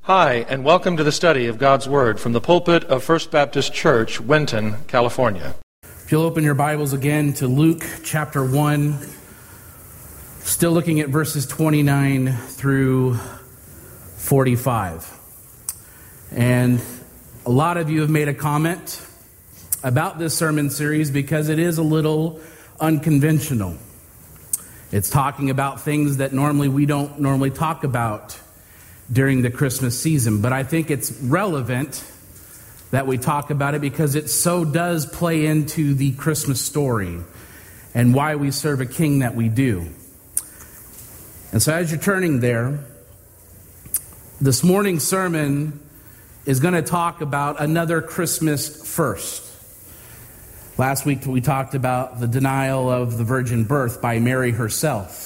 Hi, and welcome to the study of God's Word from the pulpit of First Baptist Church, Winton, California. If you'll open your Bibles again to Luke chapter 1, still looking at verses 29 through 45. And a lot of you have made a comment about this sermon series because it is a little unconventional. It's talking about things that we don't normally talk about during the Christmas season. But I think it's relevant that we talk about it because it so does play into the Christmas story and why we serve a king that we do. And so as you're turning there, this morning's sermon is going to talk about another Christmas first. Last week we talked about the denial of the virgin birth by Mary herself.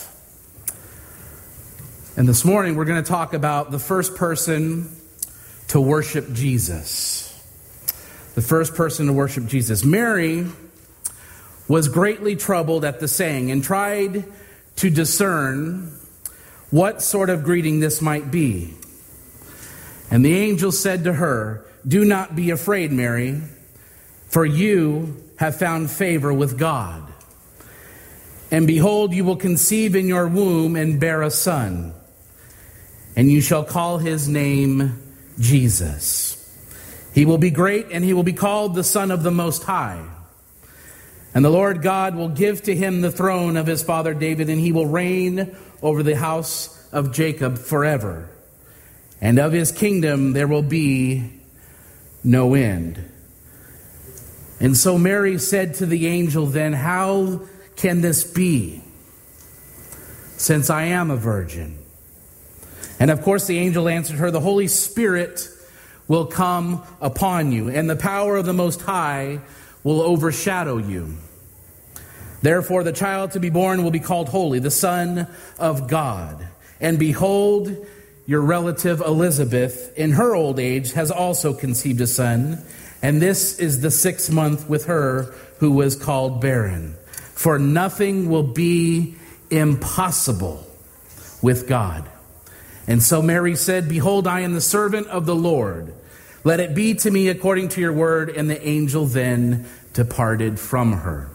And this morning we're going to talk about the first person to worship Jesus. The first person to worship Jesus. Mary was greatly troubled at the saying and tried to discern what sort of greeting this might be. And the angel said to her, "Do not be afraid, Mary, for you have found favor with God. And behold, you will conceive in your womb and bear a son. And you shall call his name Jesus. He will be great, and he will be called the Son of the Most High. And the Lord God will give to him the throne of his father David, and he will reign over the house of Jacob forever. And of his kingdom there will be no end." And so Mary said to the angel then, "How can this be, since I am a virgin?" And of course the angel answered her, "The Holy Spirit will come upon you, and the power of the Most High will overshadow you. Therefore the child to be born will be called Holy, the Son of God. And behold, your relative Elizabeth, in her old age, has also conceived a son, and this is the 6th month with her who was called barren. For nothing will be impossible with God." And so Mary said, "Behold, I am the servant of the Lord. Let it be to me according to your word." And the angel then departed from her.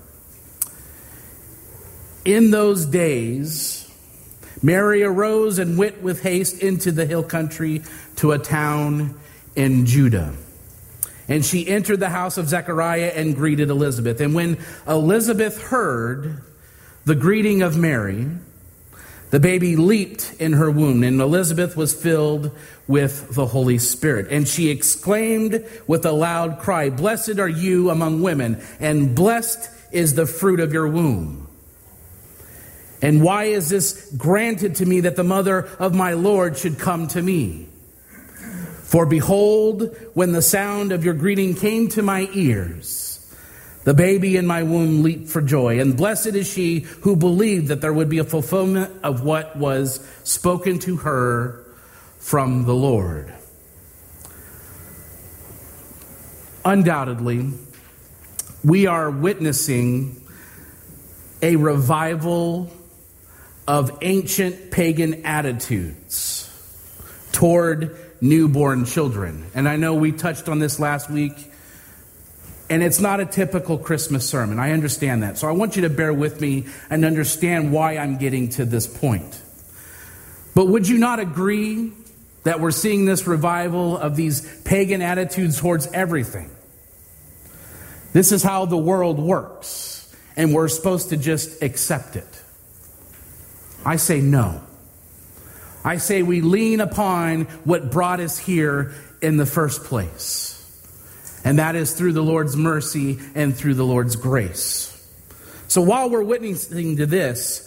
In those days, Mary arose and went with haste into the hill country to a town in Judah. And she entered the house of Zechariah and greeted Elizabeth. And when Elizabeth heard the greeting of Mary, the baby leaped in her womb, and Elizabeth was filled with the Holy Spirit. And she exclaimed with a loud cry, "Blessed are you among women, and blessed is the fruit of your womb. And why is this granted to me that the mother of my Lord should come to me? For behold, when the sound of your greeting came to my ears, the baby in my womb leaped for joy. And blessed is she who believed that there would be a fulfillment of what was spoken to her from the Lord." Undoubtedly, we are witnessing a revival of ancient pagan attitudes toward newborn children. And I know we touched on this last week. And it's not a typical Christmas sermon. I understand that. So I want you to bear with me and understand why I'm getting to this point. But would you not agree that we're seeing this revival of these pagan attitudes towards everything? This is how the world works, and we're supposed to just accept it. I say no. I say we lean upon what brought us here in the first place. And that is through the Lord's mercy and through the Lord's grace. So while we're witnessing to this,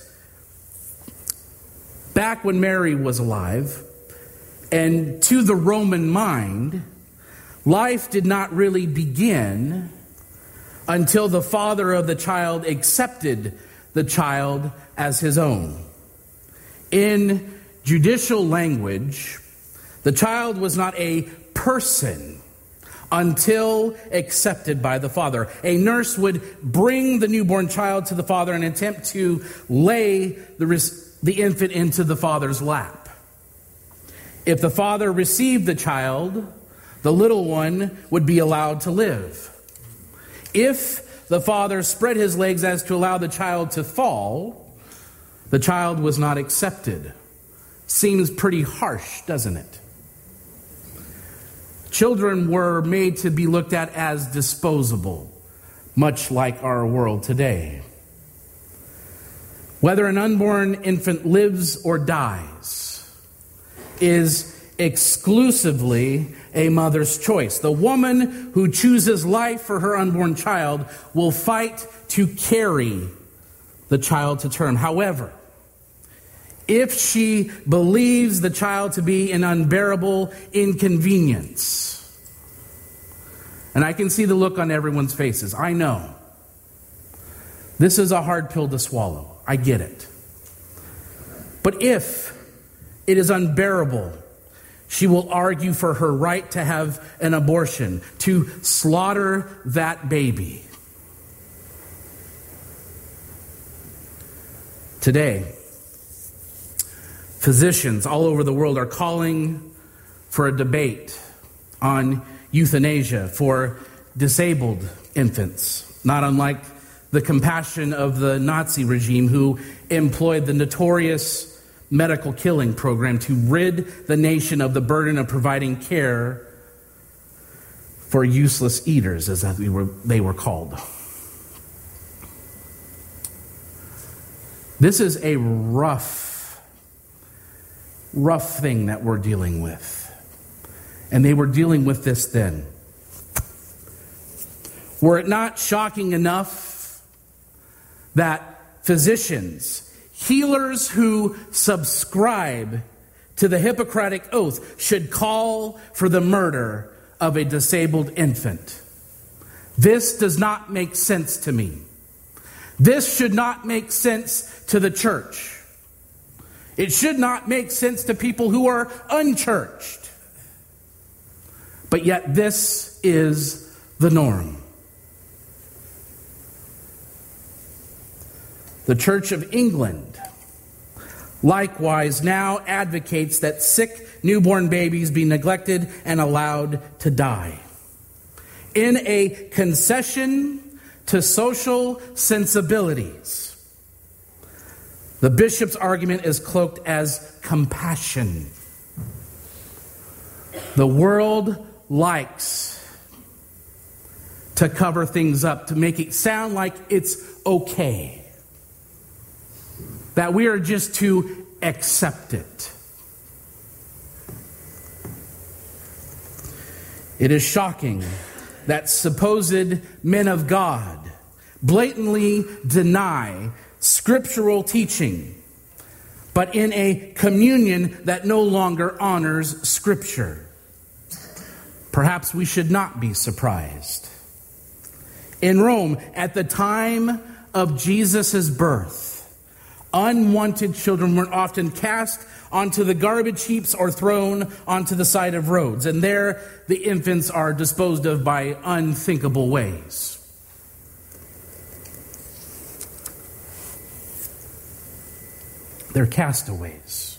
back when Mary was alive, and to the Roman mind, life did not really begin until the father of the child accepted the child as his own. In judicial language, the child was not a person until accepted by the father. A nurse would bring the newborn child to the father and attempt to lay the infant into the father's lap. If the father received the child, the little one would be allowed to live. If the father spread his legs as to allow the child to fall, the child was not accepted. Seems pretty harsh, doesn't it? Children were made to be looked at as disposable, much like our world today. Whether an unborn infant lives or dies is exclusively a mother's choice. The woman who chooses life for her unborn child will fight to carry the child to term. However, if she believes the child to be an unbearable inconvenience, and I can see the look on everyone's faces, I know this is a hard pill to swallow. I get it. But if it is unbearable, she will argue for her right to have an abortion, to slaughter that baby. Today, physicians all over the world are calling for a debate on euthanasia for disabled infants, not unlike the compassion of the Nazi regime who employed the notorious medical killing program to rid the nation of the burden of providing care for useless eaters, as they were called. This is a rough thing that we're dealing with. And they were dealing with this then. Were it not shocking enough that physicians, healers who subscribe to the Hippocratic Oath, should call for the murder of a disabled infant? This does not make sense to me. This should not make sense to the church. It should not make sense to people who are unchurched. But yet this is the norm. The Church of England likewise now advocates that sick newborn babies be neglected and allowed to die. In a concession to social sensibilities, the bishop's argument is cloaked as compassion. The world likes to cover things up, to make it sound like it's okay, that we are just to accept it. It is shocking that supposed men of God blatantly deny scriptural teaching, but in a communion that no longer honors Scripture. Perhaps we should not be surprised. In Rome, at the time of Jesus' birth, unwanted children were often cast onto the garbage heaps or thrown onto the side of roads. And there the infants are disposed of by unthinkable ways. They're castaways.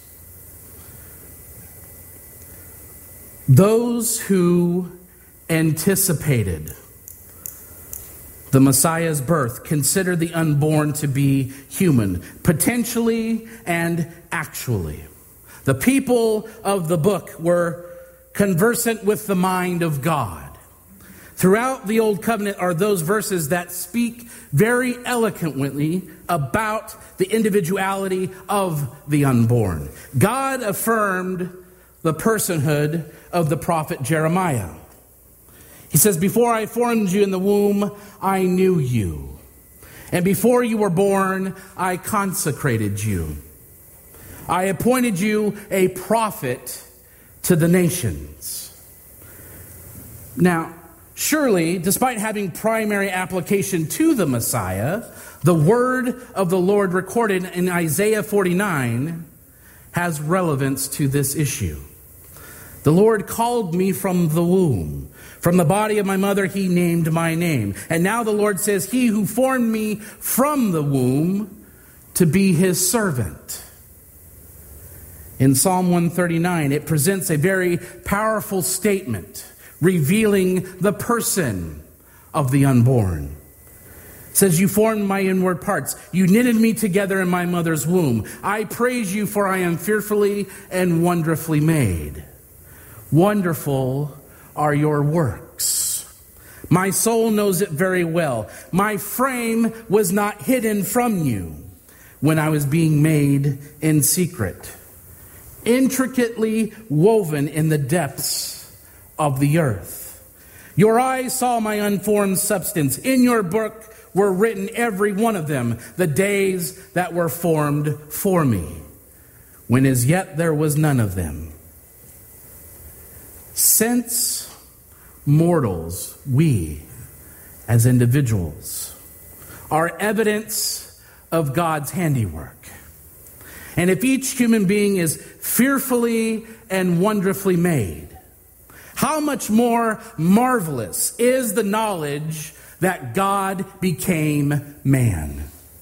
Those who anticipated the Messiah's birth considered the unborn to be human, potentially and actually. The people of the book were conversant with the mind of God. Throughout the Old Covenant are those verses that speak very eloquently about the individuality of the unborn. God affirmed the personhood of the prophet Jeremiah. He says, "Before I formed you in the womb, I knew you. And before you were born, I consecrated you. I appointed you a prophet to the nations." Now, surely, despite having primary application to the Messiah, the word of the Lord recorded in Isaiah 49 has relevance to this issue. "The Lord called me from the womb. From the body of my mother, he named my name. And now the Lord says, he who formed me from the womb to be his servant." In Psalm 139, it presents a very powerful statement revealing the person of the unborn. It says, "You formed my inward parts. You knitted me together in my mother's womb. I praise you, for I am fearfully and wonderfully made. Wonderful are your works. My soul knows it very well. My frame was not hidden from you when I was being made in secret, intricately woven in the depths of the earth. Your eyes saw my unformed substance. In your book were written, every one of them, the days that were formed for me, when as yet there was none of them. Since mortals, we as individuals, are evidence of God's handiwork. And if each human being is fearfully and wonderfully made, how much more marvelous is the knowledge that God became man?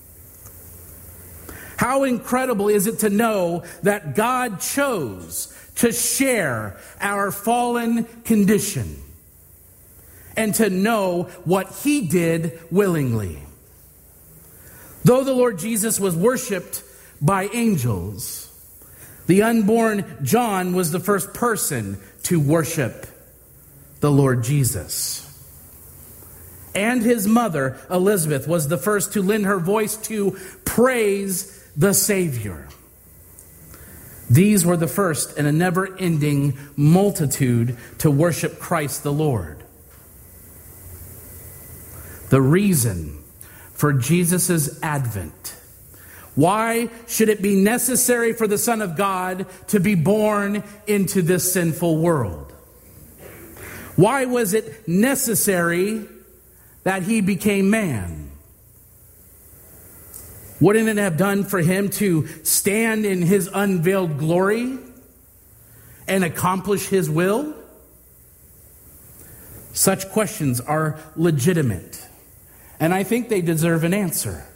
How incredible is it to know that God chose to share our fallen condition and to know what he did willingly. Though the Lord Jesus was worshiped by angels, the unborn John was the first person to worship the Lord Jesus. And his mother, Elizabeth, was the first to lend her voice to praise the Savior. These were the first in a never-ending multitude to worship Christ the Lord. The reason for Jesus' advent. Why should it be necessary for the Son of God to be born into this sinful world? Why was it necessary that he became man? Wouldn't it have done for him to stand in his unveiled glory and accomplish his will? Such questions are legitimate, and I think they deserve an answer.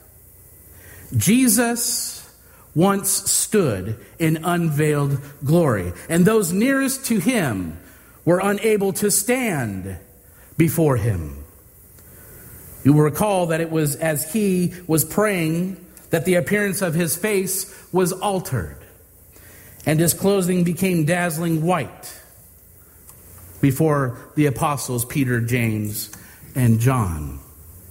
Jesus once stood in unveiled glory, and those nearest to him were unable to stand before him. You will recall that it was as he was praying that the appearance of his face was altered, and his clothing became dazzling white before the apostles Peter, James, and John.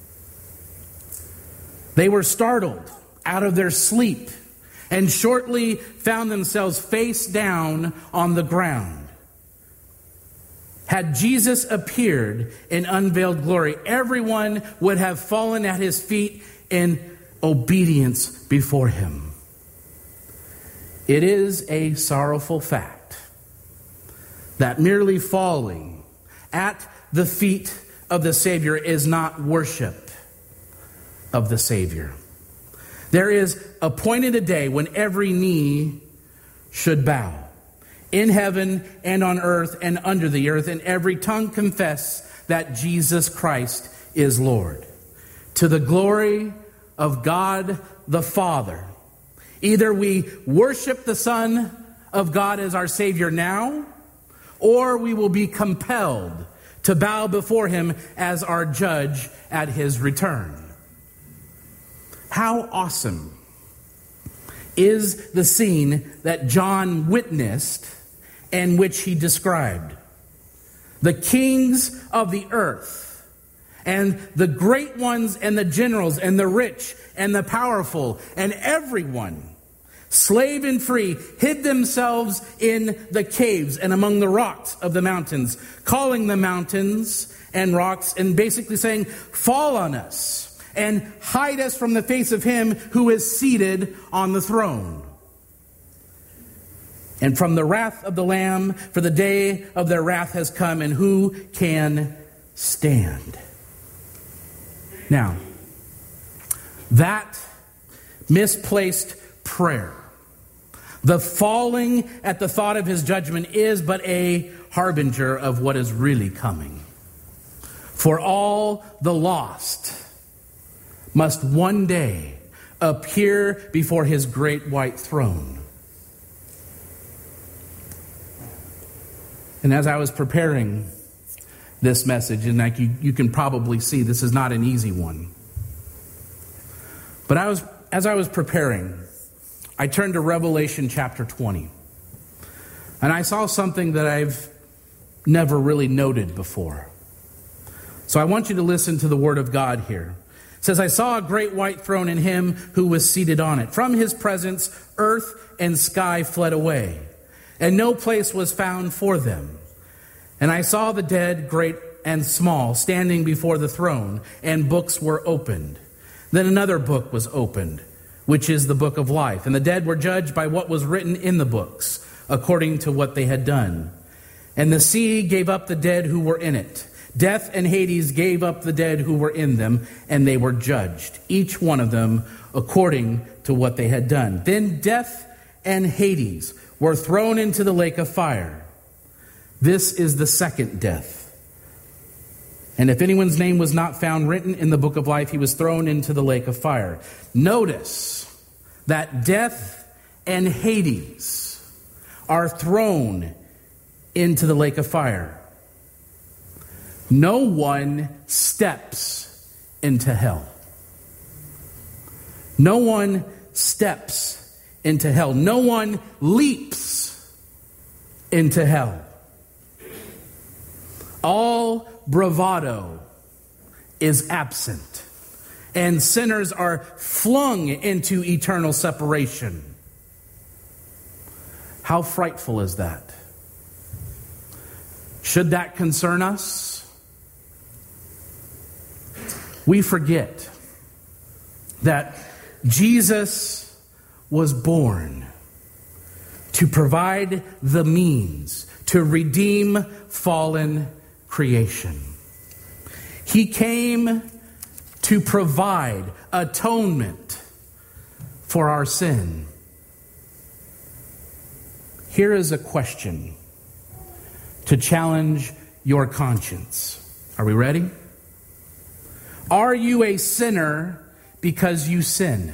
They were startled out of their sleep and shortly found themselves face down on the ground. Had Jesus appeared in unveiled glory, everyone would have fallen at his feet in obedience before him. It is a sorrowful fact that merely falling at the feet of the Savior is not worship of the Savior. There is appointed a day when every knee should bow, in heaven and on earth and under the earth, and every tongue confess that Jesus Christ is Lord, to the glory of God the Father. Either we worship the Son of God as our Savior now, or we will be compelled to bow before him as our judge at his return. How awesome is the scene that John witnessed and which he described. The kings of the earth and the great ones and the generals and the rich and the powerful and everyone, slave and free, hid themselves in the caves and among the rocks of the mountains, calling the mountains and rocks and basically saying, fall on us and hide us from the face of him who is seated on the throne, and from the wrath of the Lamb, for the day of their wrath has come, and who can stand? Now, that misplaced prayer, the falling at the thought of his judgment, is but a harbinger of what is really coming. For all the lost must one day appear before his great white throne. And as I was preparing this message, and like you can probably see, this is not an easy one. But as I was preparing, I turned to Revelation chapter 20. And I saw something that I've never really noted before. So I want you to listen to the word of God here. It says, I saw a great white throne and him who was seated on it. From his presence, earth and sky fled away, and no place was found for them. And I saw the dead, great and small, standing before the throne, and books were opened. Then another book was opened, which is the book of life. And the dead were judged by what was written in the books, according to what they had done. And the sea gave up the dead who were in it. Death and Hades gave up the dead who were in them, and they were judged, each one of them according to what they had done. Then death and Hades were thrown into the lake of fire. This is the second death. And if anyone's name was not found written in the book of life, he was thrown into the lake of fire. Notice that death and Hades are thrown into the lake of fire. No one steps into hell. No one steps into hell. No one leaps into hell. All bravado is absent, and sinners are flung into eternal separation. How frightful is that? Should that concern us? We forget that Jesus was born to provide the means to redeem fallen creation. He came to provide atonement for our sin. Here is a question to challenge your conscience. Are we ready? Are you a sinner because you sin?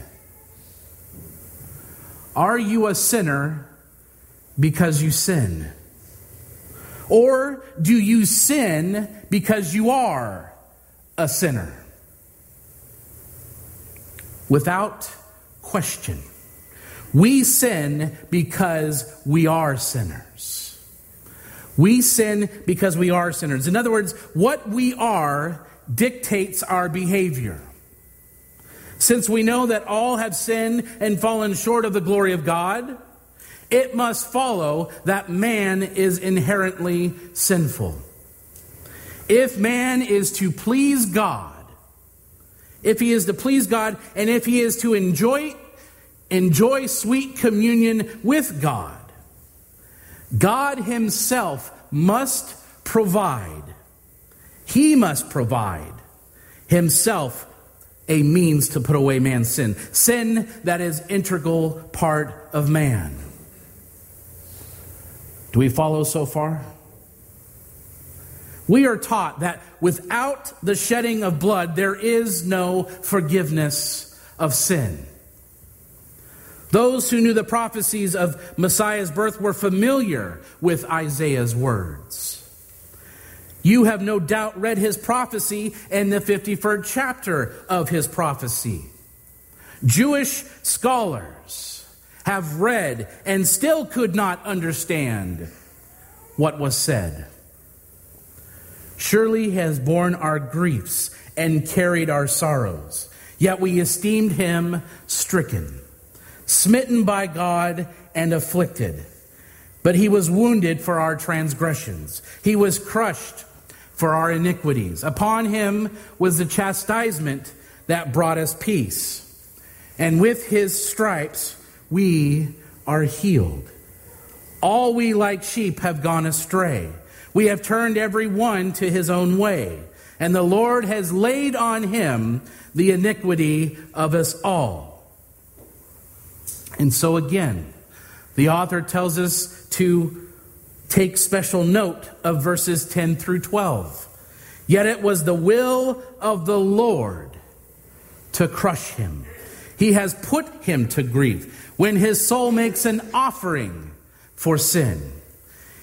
Are you a sinner because you sin? Or do you sin because you are a sinner? Without question, we sin because we are sinners. We sin because we are sinners. In other words, what we are dictates our behavior. Since we know that all have sinned and fallen short of the glory of God, it must follow that man is inherently sinful. If man is to please God, if he is to please God, and if he is to enjoy sweet communion with God, God himself must provide. He must provide himself a means to put away man's sin. Sin that is integral part of man. Do we follow so far? We are taught that without the shedding of blood, there is no forgiveness of sin. Those who knew the prophecies of Messiah's birth were familiar with Isaiah's words. You have no doubt read his prophecy in the 51st chapter of his prophecy. Jewish scholars have read and still could not understand what was said. Surely he has borne our griefs and carried our sorrows. Yet we esteemed him stricken, smitten by God and afflicted. But he was wounded for our transgressions. He was crushed for our iniquities. Upon him was the chastisement that brought us peace. And with his stripes we are healed. All we like sheep have gone astray. We have turned every one to his own way. And the Lord has laid on him the iniquity of us all. And so again, the author tells us to take special note of verses 10 through 12. Yet it was the will of the Lord to crush him. He has put him to grief when his soul makes an offering for sin.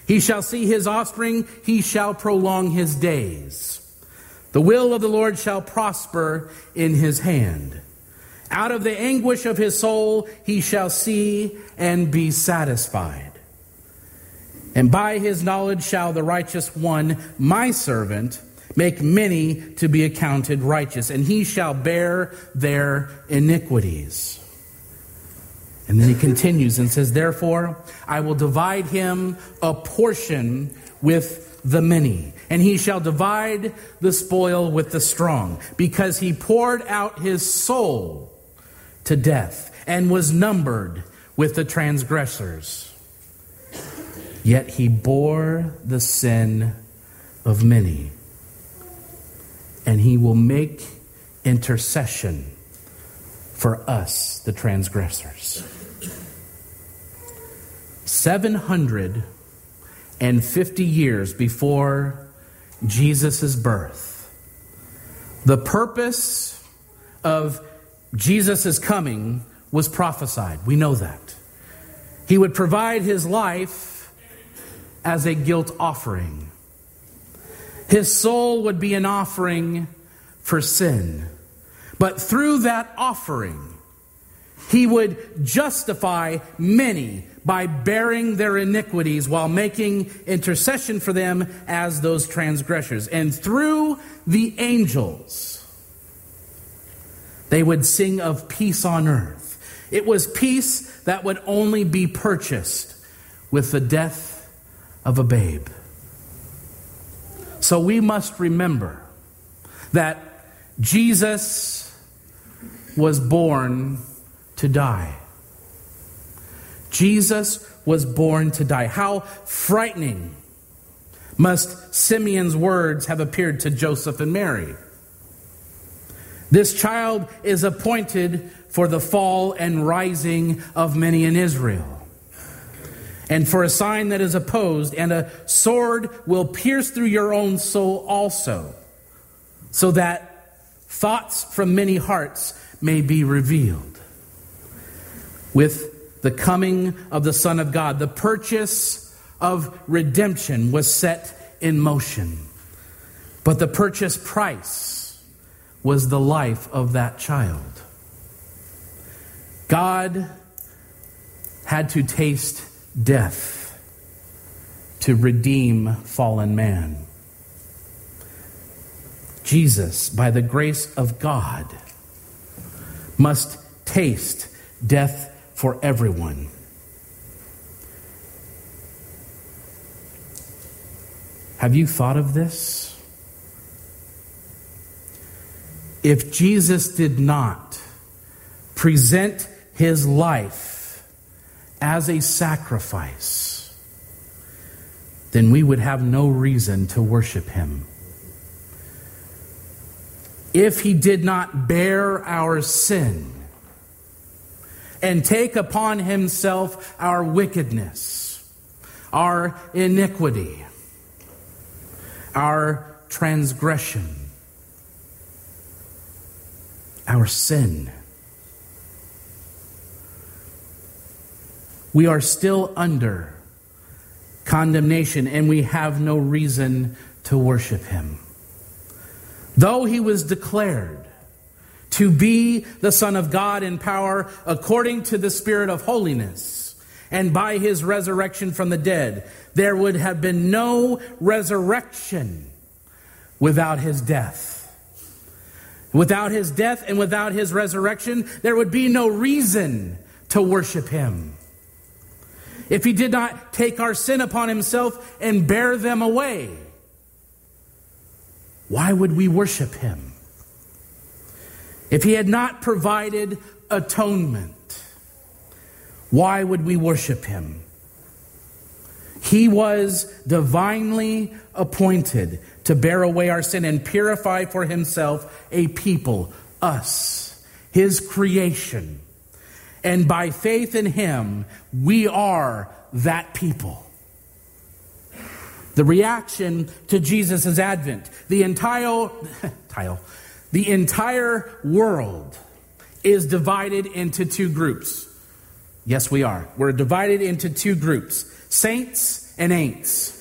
He shall see his offspring, he shall prolong his days. The will of the Lord shall prosper in his hand. Out of the anguish of his soul he shall see and be satisfied. And by his knowledge shall the righteous one, my servant, make many to be accounted righteous, and he shall bear their iniquities. And then he continues and says, therefore, I will divide him a portion with the many, and he shall divide the spoil with the strong, because he poured out his soul to death and was numbered with the transgressors. Yet he bore the sin of many, and he will make intercession for us, the transgressors. 750 years before Jesus' birth, the purpose of Jesus' coming was prophesied. We know that. He would provide his life as a guilt offering. His soul would be an offering for sin. But through that offering, he would justify many by bearing their iniquities while making intercession for them as those transgressors. And through the angels, they would sing of peace on earth. It was peace that would only be purchased with the death of a babe. So we must remember that Jesus was born to die. Jesus was born to die. How frightening must Simeon's words have appeared to Joseph and Mary. This child is appointed for the fall and rising of many in Israel, and for a sign that is opposed, and a sword will pierce through your own soul also, so that thoughts from many hearts may be revealed. With the coming of the Son of God, the purchase of redemption was set in motion. But the purchase price was the life of that child. God had to taste death to redeem fallen man. Jesus, by the grace of God, must taste death for everyone. Have you thought of this? If Jesus did not present his life as a sacrifice, then we would have no reason to worship him. If he did not bear our sin and take upon himself our wickedness, our iniquity, our transgression, our sin, we are still under condemnation, and we have no reason to worship him. Though he was declared to be the Son of God in power according to the Spirit of holiness, and by his resurrection from the dead, there would have been no resurrection without his death. Without his death and without his resurrection, there would be no reason to worship him. If he did not take our sin upon himself and bear them away, why would we worship him? If he had not provided atonement, why would we worship him? He was divinely appointed to bear away our sin and purify for himself a people, us, his creation. And by faith in him, we are that people. The reaction to Jesus' advent, the entire world is divided into two groups. Yes, we are. We're divided into two groups, saints and ain'ts.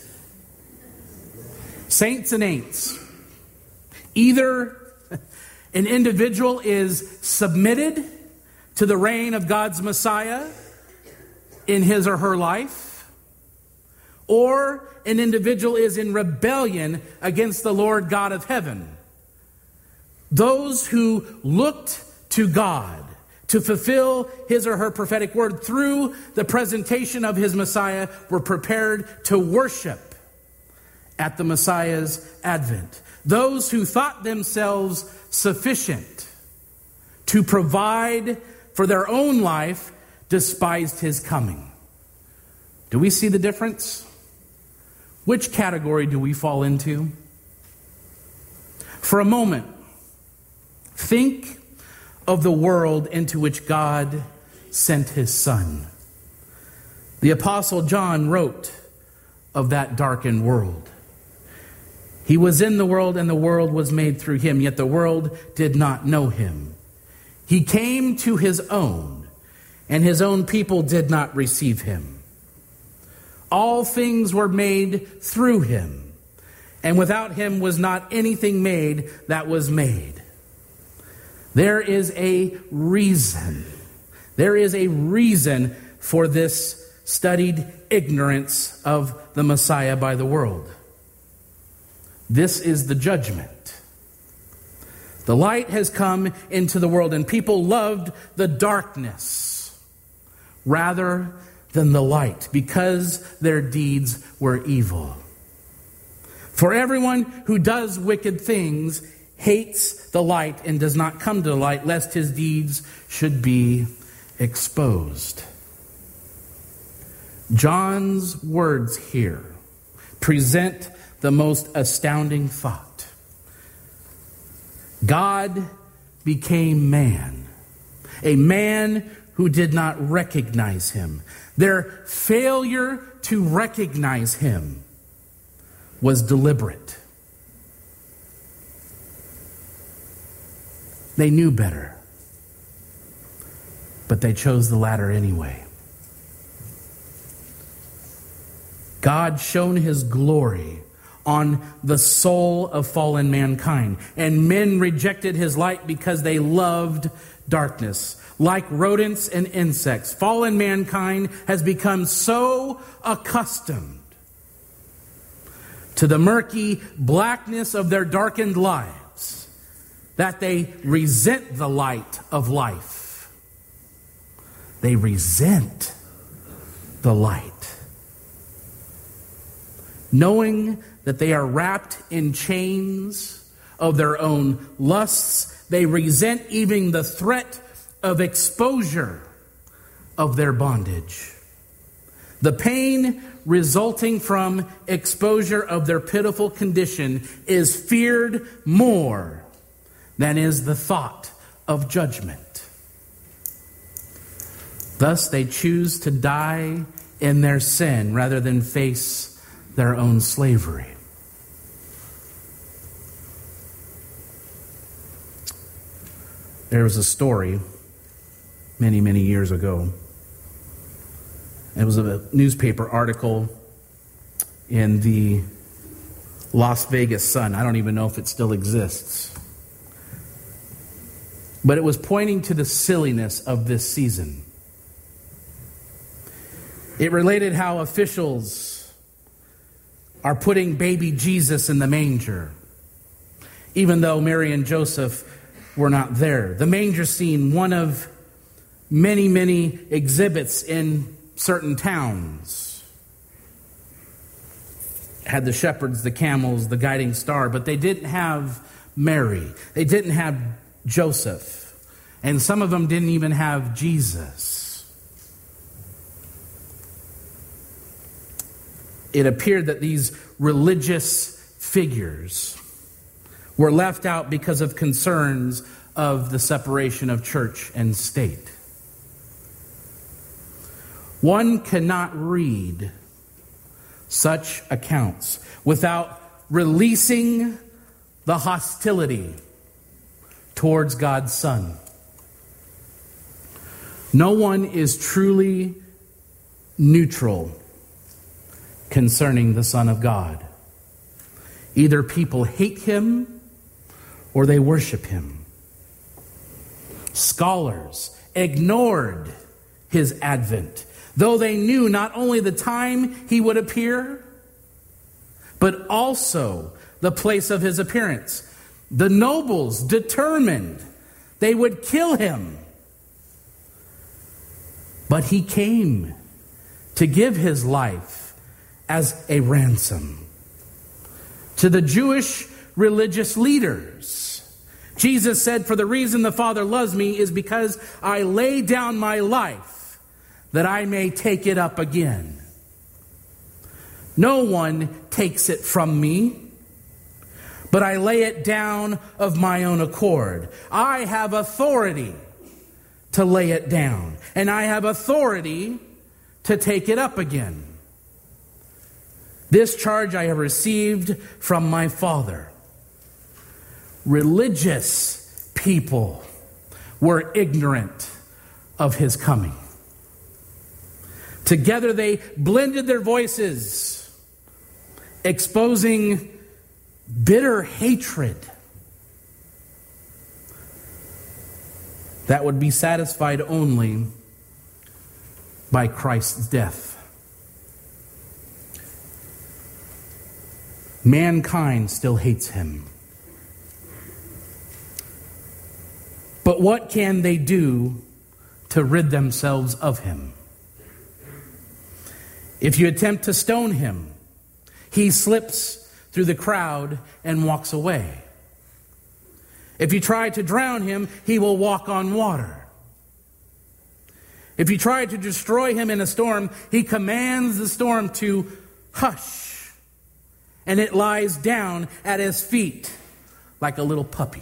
Saints and ain'ts. Either an individual is submitted to the reign of God's Messiah in his or her life, or an individual is in rebellion against the Lord God of heaven. Those who looked to God to fulfill his or her prophetic word through the presentation of his Messiah were prepared to worship at the Messiah's advent. Those who thought themselves sufficient to provide for their own life despised his coming. Do we see the difference? Which category do we fall into? For a moment, think of the world into which God sent his Son. The Apostle John wrote of that darkened world. He was in the world, and the world was made through him, yet the world did not know him. He came to his own, and his own people did not receive him. All things were made through him, and without him was not anything made that was made. There is a reason. There is a reason for this studied ignorance of the Messiah by the world. This is the judgment. The light has come into the world, and people loved the darkness rather than the light, because their deeds were evil. For everyone who does wicked things hates the light and does not come to the light, lest his deeds should be exposed. John's words here present the most astounding thought. God became man, a man who did not recognize him. Their failure to recognize him was deliberate. They knew better, but they chose the latter anyway. God shone his glory on the soul of fallen mankind, and men rejected his light because they loved darkness. Like rodents and insects, fallen mankind has become so accustomed to the murky blackness of their darkened lives that they resent the light of life. They resent the light. Knowing that they are wrapped in chains of their own lusts, they resent even the threat of exposure of their bondage. The pain resulting from exposure of their pitiful condition is feared more than is the thought of judgment. Thus, they choose to die in their sin rather than face their own slavery. There was a story many, many years ago. It was a newspaper article in the Las Vegas Sun. I don't even know if it still exists. But it was pointing to the silliness of this season. It related how officials are putting baby Jesus in the manger, even though Mary and Joseph were not there. The manger scene, one of many, many exhibits in certain towns, had the shepherds, the camels, the guiding star, but they didn't have Mary. They didn't have Joseph. And some of them didn't even have Jesus. It appeared that these religious figures were left out because of concerns of the separation of church and state. One cannot read such accounts without releasing the hostility towards God's Son. No one is truly neutral concerning the Son of God. Either people hate him or they worship him. Scholars ignored his advent, though they knew not only the time he would appear, but also the place of his appearance. The nobles determined they would kill him. But he came to give his life as a ransom. To the Jewish religious leaders, Jesus said, "For the reason the Father loves me is because I lay down my life that I may take it up again. No one takes it from me, but I lay it down of my own accord. I have authority to lay it down, and I have authority to take it up again. This charge I have received from my Father." Religious people were ignorant of his coming. Together they blended their voices, exposing bitter hatred that would be satisfied only by Christ's death. Mankind still hates him. But what can they do to rid themselves of him? If you attempt to stone him, he slips through the crowd and walks away. If you try to drown him, he will walk on water. If you try to destroy him in a storm, he commands the storm to hush, and it lies down at his feet like a little puppy.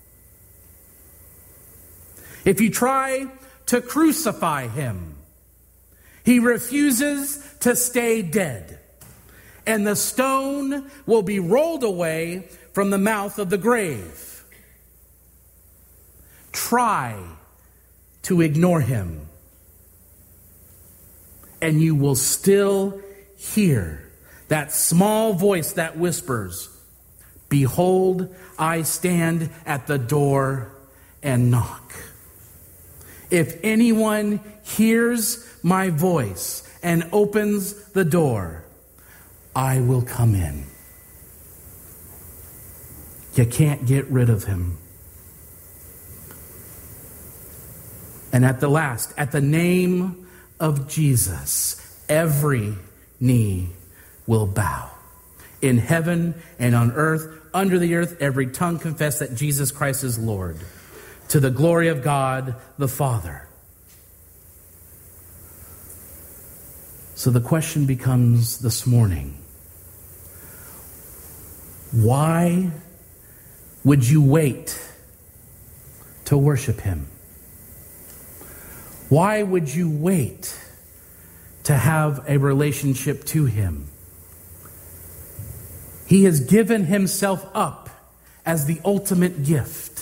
If you try to crucify him, he refuses to stay dead, and the stone will be rolled away from the mouth of the grave. Try to ignore him, and you will still hear that small voice that whispers, "Behold, I stand at the door and knock. If anyone hears my voice and opens the door, I will come in." You can't get rid of him. And at the name of Jesus, every knee will bow. In heaven and on earth, under the earth, every tongue confess that Jesus Christ is Lord, to the glory of God the Father. So the question becomes this morning, why would you wait to worship him? Why would you wait to have a relationship to him? He has given himself up as the ultimate gift.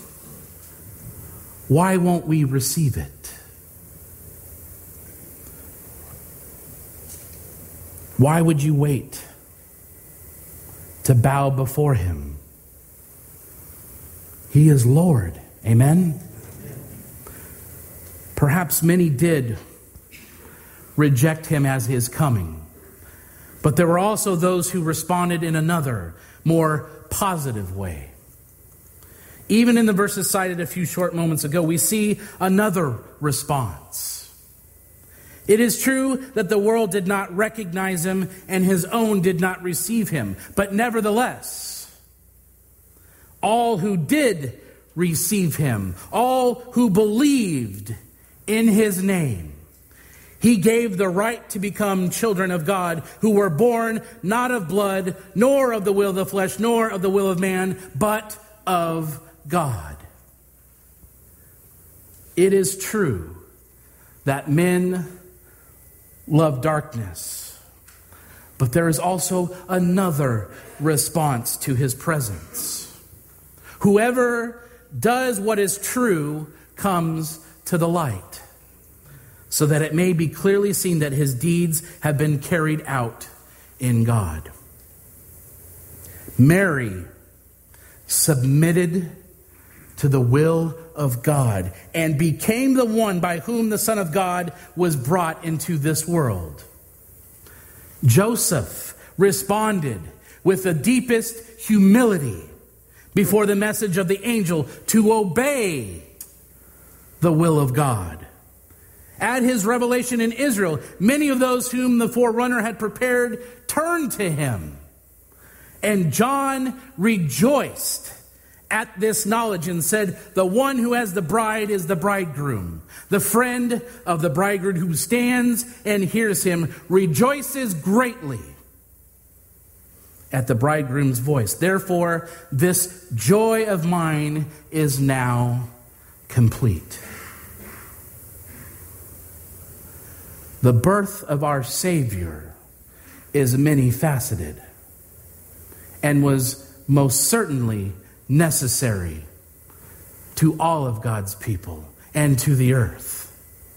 Why won't we receive it? Why would you wait to bow before him? He is Lord. Amen? Perhaps many did reject him as his coming. But there were also those who responded in another, more positive way. Even in the verses cited a few short moments ago, we see another response. It is true that the world did not recognize him and his own did not receive him. But nevertheless, all who did receive him, all who believed in his name, he gave the right to become children of God, who were born not of blood, nor of the will of the flesh, nor of the will of man, but of God. It is true that men love darkness, but there is also another response to his presence. Whoever does what is true comes to the light, so that it may be clearly seen that his deeds have been carried out in God. Mary submitted to the will of God and became the one by whom the Son of God was brought into this world. Joseph responded with the deepest humility before the message of the angel to obey the will of God. At his revelation in Israel, many of those whom the forerunner had prepared turned to him. And John rejoiced at this knowledge and said, the one who has the bride is the bridegroom. The friend of the bridegroom who stands and hears him rejoices greatly at the bridegroom's voice. Therefore, this joy of mine is now complete. The birth of our Savior is many-faceted and was most certainly necessary to all of God's people and to the earth.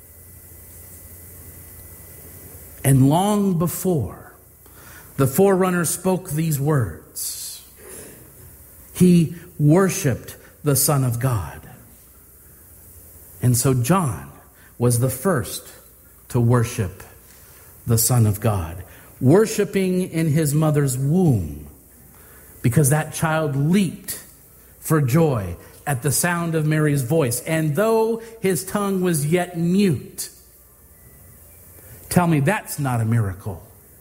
And long before the forerunner spoke these words, he worshiped the Son of God. And so John was the first to worship the Son of God, worshiping in his mother's womb, because that child leaped for joy at the sound of Mary's voice. And though his tongue was yet mute, tell me that's not a miracle.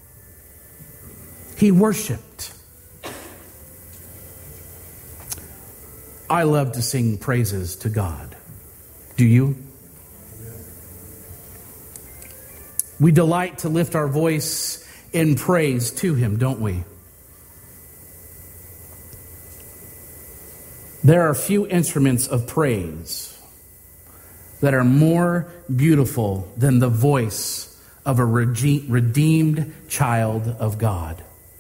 He worshiped. I love to sing praises to God. Do you? We delight to lift our voice in praise to him, don't we? There are few instruments of praise that are more beautiful than the voice of a redeemed child of God.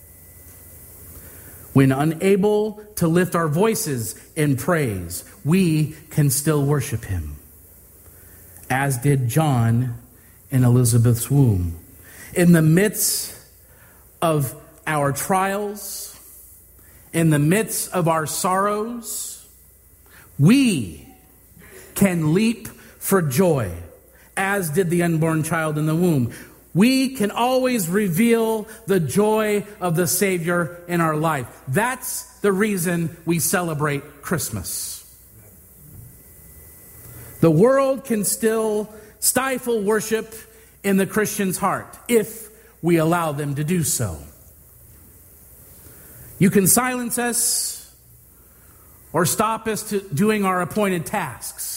When unable to lift our voices in praise, we can still worship him, as did John in Elizabeth's womb. In the midst of our trials, in the midst of our sorrows, we can leap for joy, as did the unborn child in the womb. We can always reveal the joy of the Savior in our life. That's the reason we celebrate Christmas. The world can still stifle worship in the Christian's heart if we allow them to do so. You can silence us or stop us to doing our appointed tasks.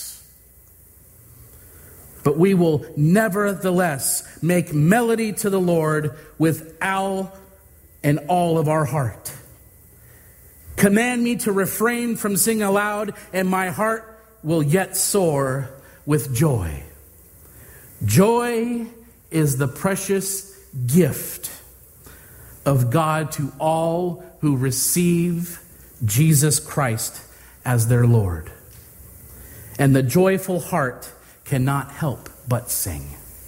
But we will nevertheless make melody to the Lord with all and all of our heart. Command me to refrain from singing aloud, and my heart will yet soar with joy. Joy is the precious gift of God to all who receive Jesus Christ as their Lord. And the joyful heart cannot help but sing.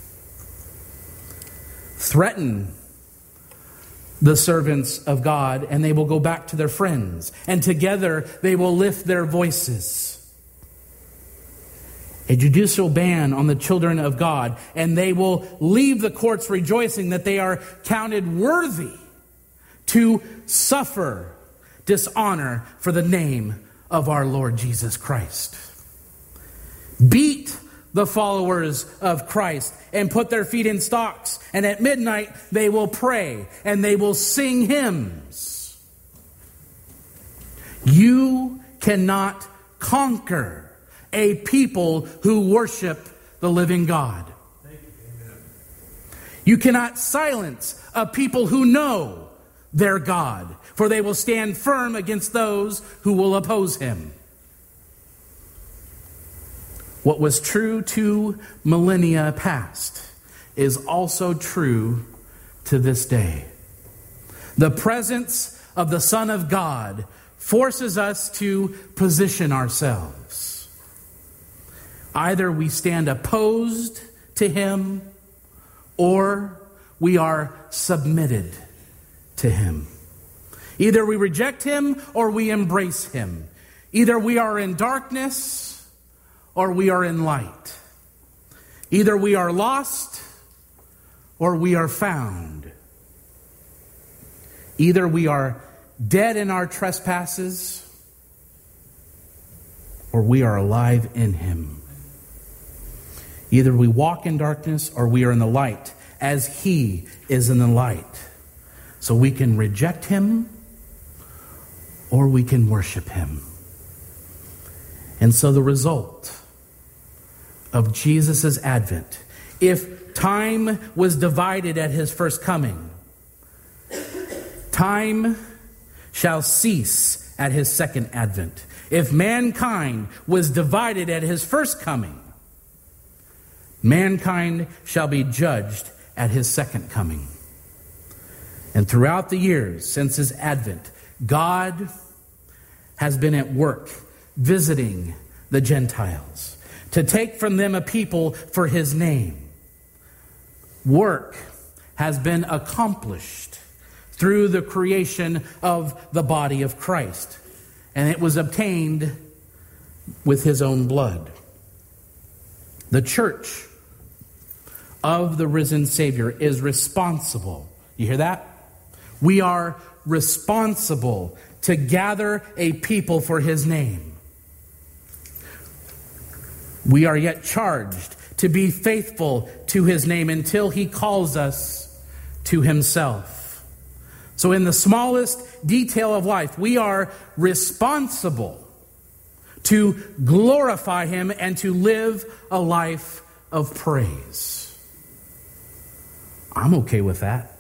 Threaten the servants of God, and they will go back to their friends, and together they will lift their voices. A judicial ban on the children of God, and they will leave the courts rejoicing that they are counted worthy to suffer dishonor for the name of our Lord Jesus Christ. Beat the followers of Christ and put their feet in stocks, and at midnight they will pray and they will sing hymns. You cannot conquer a people who worship the living God. You cannot silence a people who know their God, for they will stand firm against those who will oppose him. What was true to millennia past is also true to this day. The presence of the Son of God forces us to position ourselves. Either we stand opposed to him, or we are submitted to him. Either we reject him or we embrace him. Either we are in darkness or we are in light. Either we are lost or we are found. Either we are dead in our trespasses or we are alive in him. Either we walk in darkness or we are in the light, as he is in the light. So we can reject him or we can worship him. And so the result of Jesus' advent, if time was divided at his first coming, time shall cease at his second advent. If mankind was divided at his first coming, mankind shall be judged at his second coming. And throughout the years since his advent, God has been at work visiting the Gentiles to take from them a people for his name. Work has been accomplished through the creation of the body of Christ, and it was obtained with his own blood. The church of the risen Savior is responsible. You hear that? We are responsible to gather a people for his name. We are yet charged to be faithful to his name until he calls us to himself. So in the smallest detail of life, we are responsible to glorify him and to live a life of praise. I'm okay with that.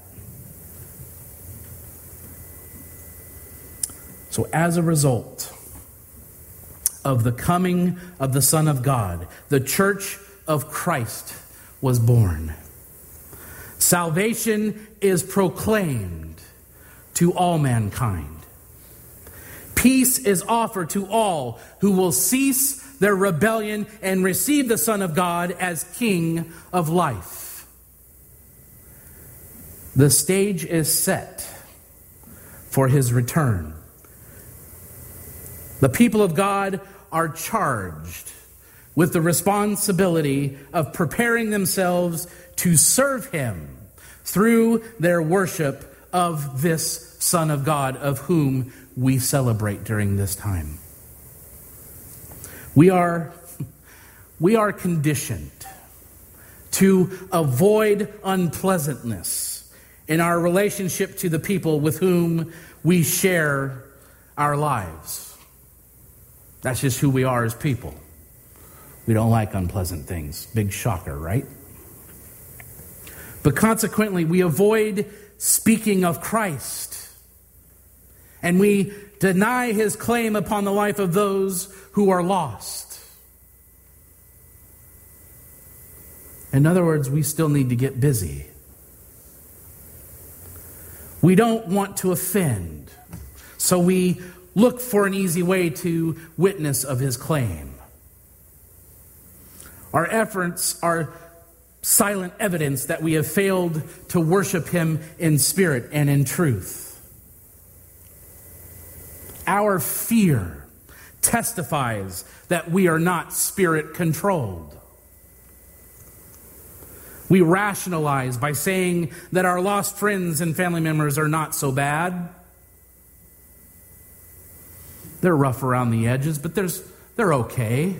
So as a result of the coming of the Son of God, the church of Christ was born. Salvation is proclaimed to all mankind. Peace is offered to all who will cease their rebellion and receive the Son of God as King of life. The stage is set for his return. The people of God are charged with the responsibility of preparing themselves to serve him through their worship of this Son of God, of whom we celebrate during this time. We are conditioned to avoid unpleasantness in our relationship to the people with whom we share our lives. That's just who we are as people. We don't like unpleasant things. Big shocker, right? But consequently, we avoid speaking of Christ. And we deny his claim upon the life of those who are lost. In other words, we still need to get busy. We don't want to offend, so we look for an easy way to witness of his claim. Our efforts are silent evidence that we have failed to worship him in spirit and in truth. Our fear testifies that we are not spirit-controlled. We rationalize by saying that our lost friends and family members are not so bad. They're rough around the edges, but they're okay.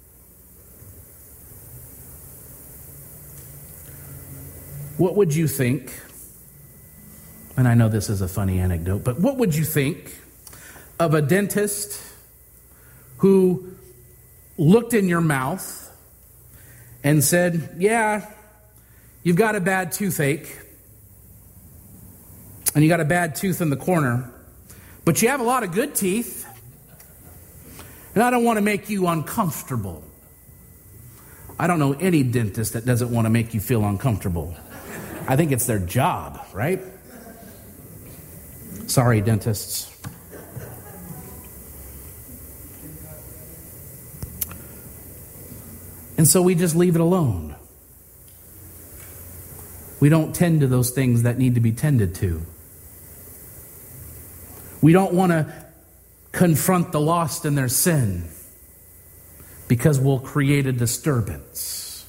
What would you think? And I know this is a funny anecdote, but what would you think of a dentist who looked in your mouth and said, "Yeah, you've got a bad toothache, and you got a bad tooth in the corner, but you have a lot of good teeth, and I don't want to make you uncomfortable." I don't know any dentist that doesn't want to make you feel uncomfortable. I think it's their job, right? Sorry, dentists. And so we just leave it alone. We don't tend to those things that need to be tended to. We don't want to confront the lost in their sin because we'll create a disturbance.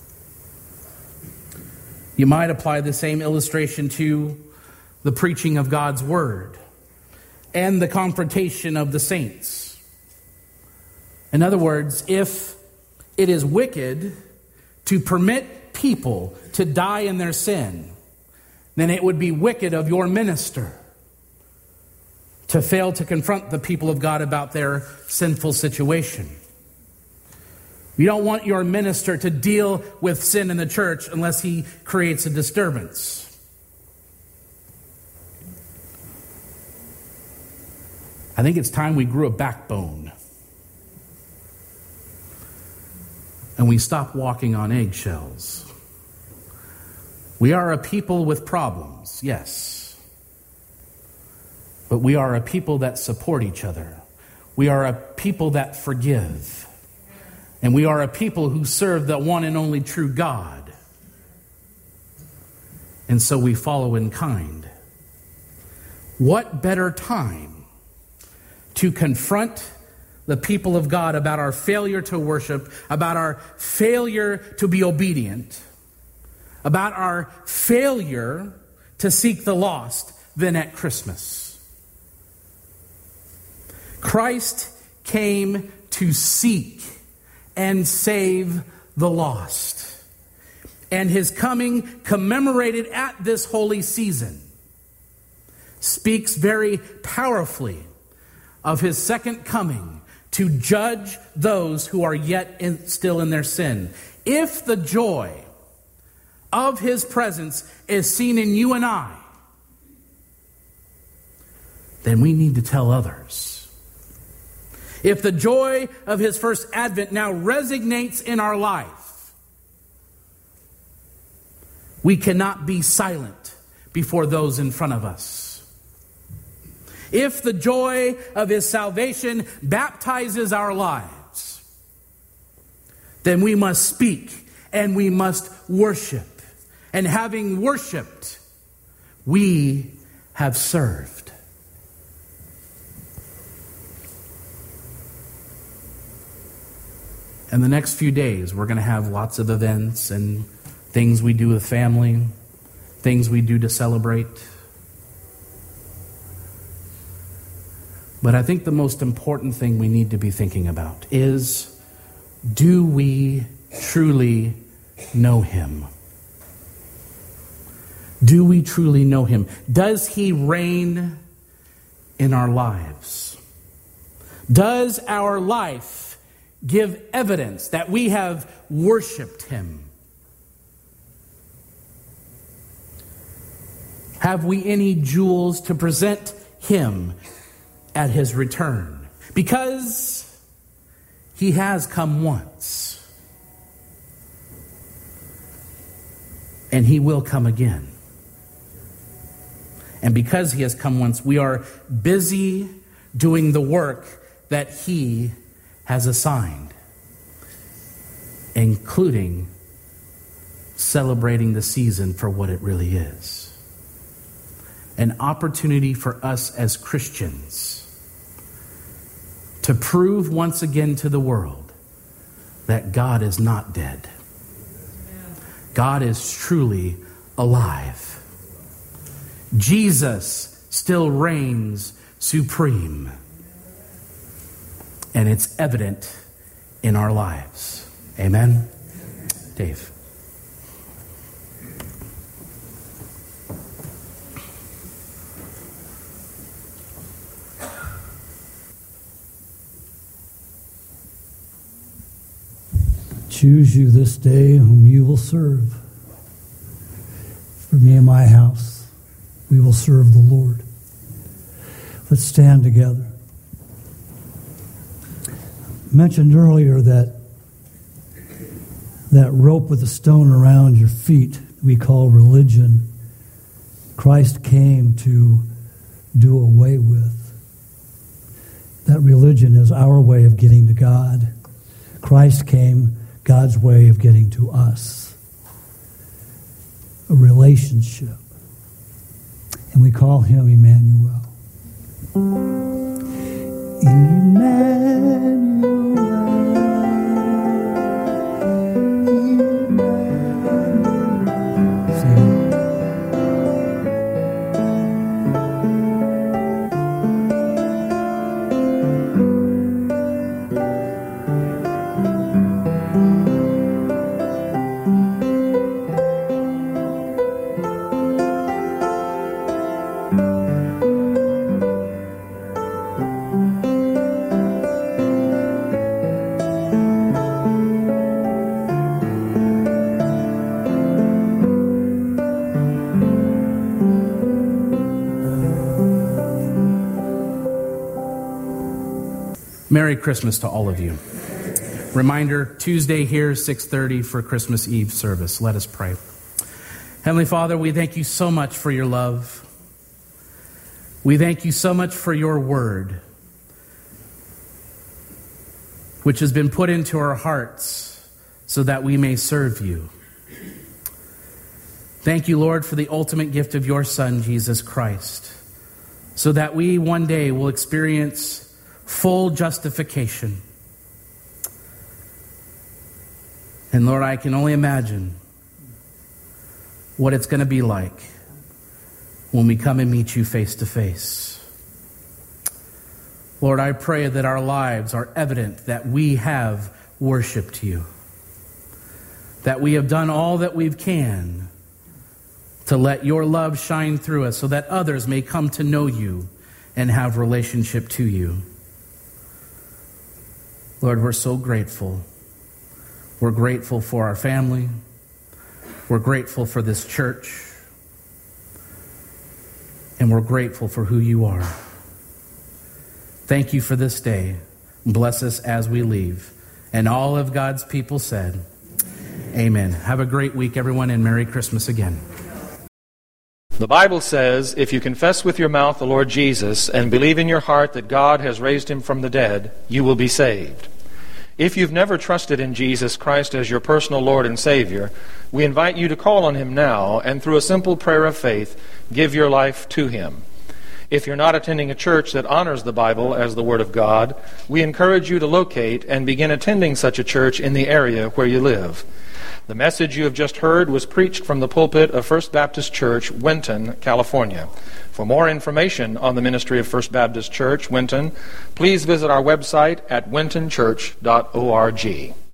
You might apply the same illustration to the preaching of God's word and the confrontation of the saints. In other words, if it is wicked to permit people to die in their sin, then it would be wicked of your minister to fail to confront the people of God about their sinful situation. You don't want your minister to deal with sin in the church unless he creates a disturbance. I think it's time we grew a backbone and we stop walking on eggshells. We are a people with problems, yes. But we are a people that support each other. We are a people that forgive. And we are a people who serve the one and only true God. And so we follow in kind. What better time to confront the people of God about our failure to worship, about our failure to be obedient, about our failure to seek the lost than at Christmas? Christ came to seek and save the lost. And his coming, commemorated at this holy season, speaks very powerfully of his second coming to judge those who are yet still in their sin. If the joy of his presence is seen in you and I, then we need to tell others. If the joy of his first advent now resonates in our life, we cannot be silent before those in front of us. If the joy of his salvation baptizes our lives, then we must speak and we must worship. And having worshiped, we have served. In the next few days, we're going to have lots of events and things we do with family, things we do to celebrate. But I think the most important thing we need to be thinking about is, do we truly know him? Do we truly know him? Does he reign in our lives? Does our life give evidence that we have worshiped him? Have we any jewels to present him at his return? Because he has come once, and he will come again. And because he has come once, we are busy doing the work that he has assigned, including celebrating the season for what it really is. An opportunity for us as Christians to prove once again to the world that God is not dead. God is truly alive. Jesus still reigns supreme. And it's evident in our lives. Amen? Dave. Choose you this day whom you will serve. For me and my house, we will serve the Lord. Let's stand together. I mentioned earlier that rope with a stone around your feet we call religion, Christ came to do away with. That religion is our way of getting to God. Christ came, God's way of getting to us. A relationship. And we call him Emmanuel. Merry Christmas to all of you. Reminder, Tuesday here, 6:30 for Christmas Eve service. Let us pray. Heavenly Father, we thank you so much for your love. We thank you so much for your word, which has been put into our hearts so that we may serve you. Thank you, Lord, for the ultimate gift of your Son, Jesus Christ, so that we one day will experience full justification. And Lord, I can only imagine what it's going to be like when we come and meet you face to face. Lord, I pray that our lives are evident that we have worshiped you, that we have done all that we can to let your love shine through us so that others may come to know you and have relationship to you. Lord, we're so grateful. We're grateful for our family. We're grateful for this church. And we're grateful for who you are. Thank you for this day. Bless us as we leave. And all of God's people said, amen. Have a great week, everyone, and Merry Christmas again. The Bible says, if you confess with your mouth the Lord Jesus and believe in your heart that God has raised him from the dead, you will be saved. If you've never trusted in Jesus Christ as your personal Lord and Savior, we invite you to call on him now and through a simple prayer of faith, give your life to him. If you're not attending a church that honors the Bible as the Word of God, we encourage you to locate and begin attending such a church in the area where you live. The message you have just heard was preached from the pulpit of First Baptist Church, Winton, California. For more information on the ministry of First Baptist Church, Winton, please visit our website at wintonchurch.org.